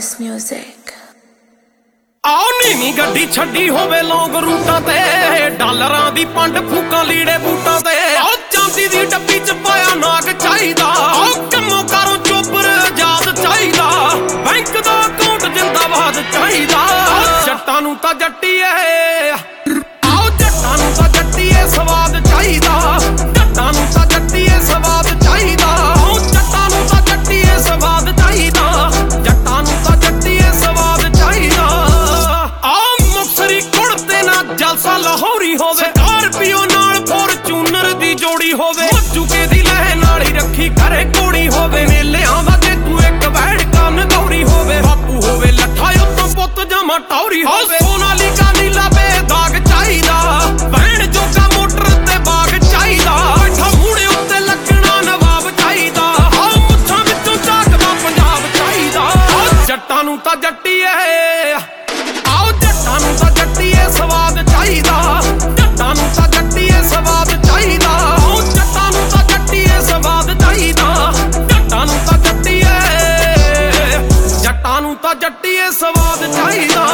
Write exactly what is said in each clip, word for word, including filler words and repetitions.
Artist Music। ਆਓ ਨੀਵੀਂ ਗੱਡੀ ਛੱਡੀ ਹੋਵੇ ਲੌਂਗ ਰੂਟਾਂ ਤੇ, ਡਾਲਰਾਂ ਦੀ ਪੰਡ ਫੂਕਾਂ ਲੀੜੇ ਬੂਟਾਂ ਤੇ। ਆਓ ਚਾਂਦੀ ਦੀ ਡੱਬੀ ਚ ਪਾਇਆ ਨਾਗ ਚਾਹੀਦਾ, ਆਓ ਕੰਮੋਂ ਕਾਰੋਂ ਚੋਬਰ ਆਜ਼ਾਦ ਚਾਹੀਦਾ, ਬੈਂਕ ਦਾ ਅਕਾਊਂਟ ਜਿੰਦਾਬਾਦ ਚਾਹੀਦਾ। ਜੱਟਾਂ ਨੂੰ ਤਾਂ ਜੱਟੀਏ, ਆਓ ਜੱਟਾਂ ਨੂੰ ਤਾਂ ਜੱਟੀਏ ਸਵਾਦ ਚਾਹੀਦਾ, ਜੱਟਾਂ ਨੂੰ ਤਾਂ ਜੱਟੀਏ ਸਵਾਦ ਚਾਹੀਦਾ, ਆਓ ਜੱਟਾਂ ਨੂੰ ਤਾਂ ਜੱਟੀਏ ਸਵਾਦ ਚਾਹੀਦਾ, ਜੱਟਾਂ ਨੂੰ ਤਾਂ ਜੱਟੀਏ ਸਵਾਦ ਚਾਹੀਦਾ। ਆਓ ਮੁਕਤਸਰੀ ਕੁੜਤੇ ਨਾਲ ਜਲਸਾ ਲਾਹੌਰੀ ਹੋਵੇ, ਸਕਾਰਪੀਓ ਨਾਲ ਫੋਰਚੂਨਰ ਦੀ ਜੋੜੀ ਹੋਵੇ, ਮੱਜੂਕੇ ਦੀ ਲਹਿ ਨਾਲ ਹੀ ਰੱਖੀ ਕਰੇ ਕੋੜੀ ਹੋਵੇ, ਮੇਲਿਆਂ ਦਾ ਜੇ ਤੂੰ ਇੱਕ ਬੈੜ ਕੰਨ ਗੌਰੀ ਹੋਵੇ, ਬਾਪੂ ਹੋਵੇ ਲੱਠਾ ਉੱਤੋਂ ਪੁੱਤ ਜਮਾ ਟੌਰੀ ਹੋਵੇ, ਸੋਨਾਲੀਕਾ ਨੀਲਾ ਬੇਦਾਗ ਚਾਹੀਦਾ, ਵੈਣ ਜੋਗਾ ਮੋਟਰ ਤੇ ਬਾਗ ਚਾਹੀਦਾ, ਬੈਠਾ ਮੂਹਰੇ ਉੱਤੇ ਲੱਗਣਾ ਨਵਾਬ ਚਾਹੀਦਾ, ਆਓ ਮੁੱਛਾਂ ਵਿੱਚੋਂ ਝਾਕਦਾ ਪੰਜਾਬ ਚਾਹੀਦਾ। ਜੱਟਾਂ ਨੂੰ ਤਾਂ ਜੱਟੀਏ, ਆਓ ਜੱਟਾਂ ਨੂੰ ਤਾਂ ਜੱਟੀਏ ਸਵਾਦ ਚਾਹੀਦਾ, ਜੱਟਾਂ ਨੂੰ ਤਾਂ ਜੱਟੀਏ ਸਵਾਦ ਚਾਹੀਦਾ, ਆਓ ਜੱਟਾਂ ਨੂੰ ਤਾਂ ਜੱਟੀਏ ਸਵਾਦ ਚਾਹੀਦਾ, ਜੱਟਾਂ ਨੂੰ ਤਾਂ ਜੱਟੀਏ, ਜੱਟਾਂ ਨੂੰ ਤਾਂ ਜੱਟੀਏ ਸਵਾਦ ਚਾਹੀਦਾ।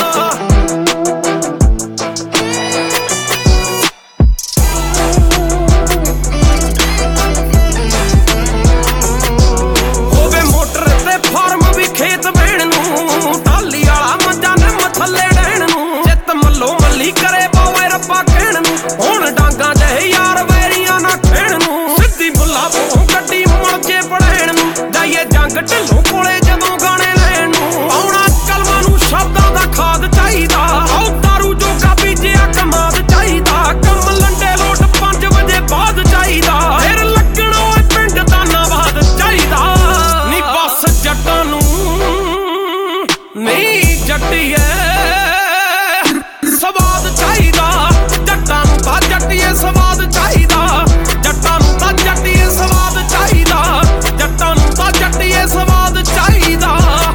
ਕਰੇ ਪਾਵੇ ਰੱਬਾ ਕਹਿਣ ਨੂੰ, ਹੁਣ ਡਾਂਗਾ ਜਿਹੇ ਯਾਰ ਵੈਰੀਆਂ ਨਾ ਖੇਣ ਨੂੰ, ਸਿੱਧੀ ਬੁੱਲਾ ਪੋਂ ਗੱਡੀ ਮੁੜ ਕੇ ਪੜੈਣ ਨੂੰ, ਜਾਈਏ ਜੰਗ ਢਿੱਲੋਂ ਕੋਲੇ ਜਦੋਂ ਗਾਣੇ ਲੈਣ ਨੂੰ, ਆਉਣਾ ਕਲਮਾਂ ਨੂੰ ਸ਼ਬਦਾਂ ਦਾ ਖਾਦ ਚਾਹੀਦਾ, ਆਓ ਦਾਰੂ ਜੋਗਾ ਬੀਜਿਆ ਕਮਾਦ ਚਾਹੀਦਾ, ਕੰਮ ਲੰਡੇ ਲੋਟ ਪੰਜ ਵਜੇ ਬਾਅਦ ਚਾਹੀਦਾ, ਫਿਰ ਲੱਗਣਾ ਓਏ ਪਿੰਡ ਦਾ ਨਵਾਦ ਚਾਹੀਦਾ। ਨੀ ਬਸ ਜੱਟਾਂ ਨੂੰ ਨਹੀਂ ਜੱਟੀਏ ਸਵਾਦ ਚਾਹੀਦਾ, ਜੱਟਾਂ ਨੂੰ ਤਾਂ ਜੱਟੀਏ ਸਵਾਦ ਚਾਹੀਦਾ, ਜੱਟਾਂ ਨੂੰ ਤਾਂ ਜੱਟੀਏ ਸਵਾਦ ਚਾਹੀਦਾ, ਜੱਟਾਂ ਨੂੰ ਤਾਂ ਜੱਟੀਏ ਸਵਾਦ ਚਾਹੀਦਾ।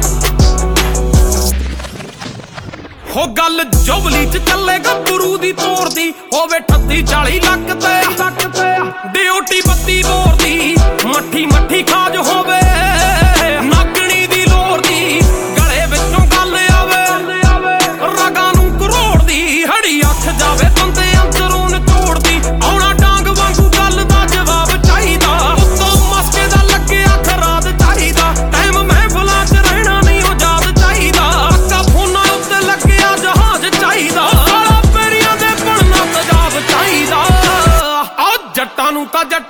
ਹੋ ਗੱਲ ਜੁਬਲੀ ਚ ਚੱਲੇ ਗੱਭਰੂ ਦੀ ਤੋਰ ਦੀ, ਹੋਵੇ ਅਠੱਤੀ ਚਾਲੀ ਲੱਖ ਤੇ ਡਿਊਟੀ ਬੱਤੀ ਬੋਰ ਦੀ, ਮੱਠੀ ਮੱਠੀ ਖਾਜ ਹੋਵੇ ਨਾਗਣੀ ਦੀ ਲੋਰ ਦੀ, ਗਲੇ ਵਿੱਚੋਂ ਗੱਲ ਆਵੇ ਰਗਾਂ ਨੂੰ ਕਰੋੜ ਦੀ, ਹੜੀ ਅੱਖ ਜਾਵੇ ਬੰਦੇ ਅੰਦਰੋਂ ਨਿਚੋੜਦੀ, ਆਉਣਾ ਡਾਂਗ ਵਾਂਗੂ ਗੱਲ ਦਾ ਜਵਾਬ ਚਾਹੀਦਾ, ਉੱਤੋਂ ਮਸਕੇ ਦਾ ਲੱਗਿਆ ਖਰਾਦ ਚਾਹੀਦਾ, ਟਾਈਮ ਮਹਿਫਲਾਂ ਚ ਰਹਿਣਾ ਨਹੀਂ ਉਹ ਯਾਦ ਚਾਹੀਦਾ, ਅੱਕਾ ਫੋਨਾਂ ਉੱਤੇ ਲੱਗਿਆ ਜਹਾਜ਼ ਚਾਹੀਦਾ, ਸਾਲਾ ਪੇੜੀਆਂ ਦੇ ਬਣਨਾ ਤਜਾਬ ਚਾਹੀਦਾ। ਆਹ ਜੱਟਾਂ ਨੂੰ ਤਾਂ ਜੱਟ